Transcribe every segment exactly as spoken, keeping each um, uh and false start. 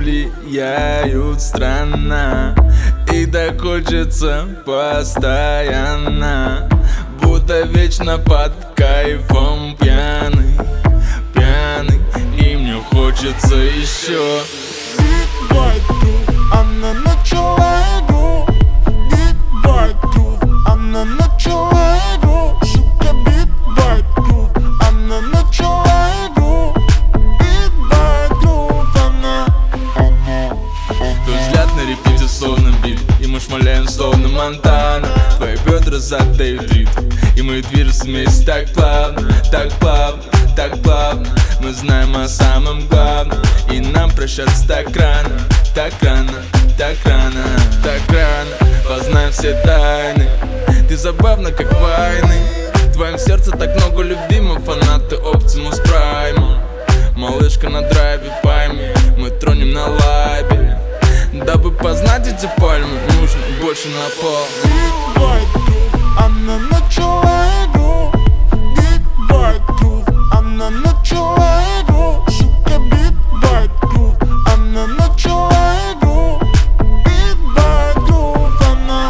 влияют странно, и так хочется постоянно, будто вечно под кайфом пьяный, пьяный, и мне хочется еще. Бит-байт грув, она начала игру. Бит-байт грув, она начала игру. Сука, бит-байт грув, она начала игру. Бит-байт грув, она. Твой взгляд на репите словно бит, и мы шмаляем словно Монтана. Твои бедра задают ритм, и мы движемся вместе так плавно, так плавно, так плавно. Мы знаем о самом главном, и нам прощаться так рано, так рано, так рано, так рано. Познаем все тайны, ты забавна как войны. В твоем сердце так много любимых, фанаты Optimus Prime. Малышка на драйве, пойми, мы тронем на лайбе. Дабы познать эти пальмы, нужно больше на пол. Бит-байт грув, она начала игру. Бит-байт грув, она начала игру. Сука, бит-байт грув, она начала игру. Бит-байт грув, она.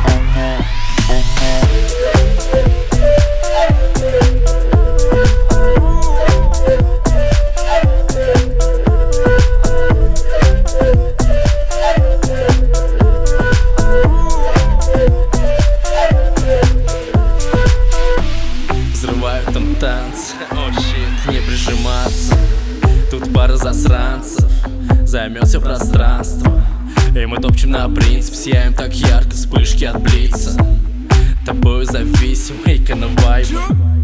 Взрывают там танцы, oh shit, не прижиматься. Тут пара засранцев, займет все пространство. И мы топчем на принцип, сияем так ярко, вспышки от блица. Тобою зависим, икона вайба,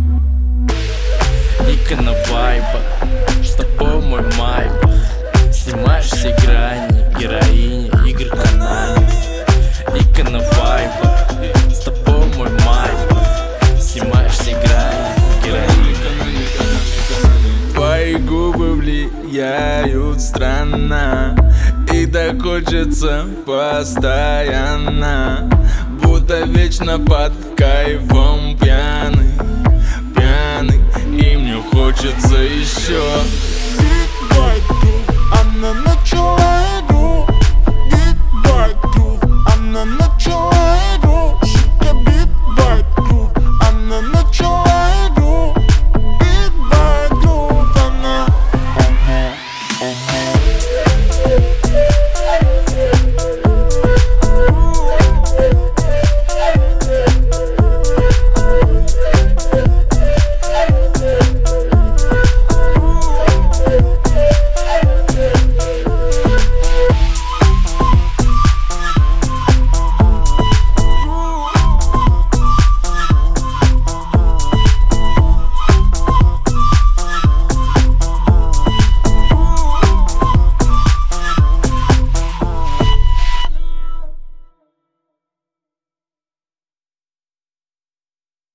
икона вайба. С тобой мой майбах, снимаешь все грани, героиня игр Konami. Икона вайба, с тобой мой майбах, снимаешь все грани, героиня. Твои губы влияют странно, и так хочется постоянно, будто вечно под кайфом пьяный, пьяный, и мне хочется еще.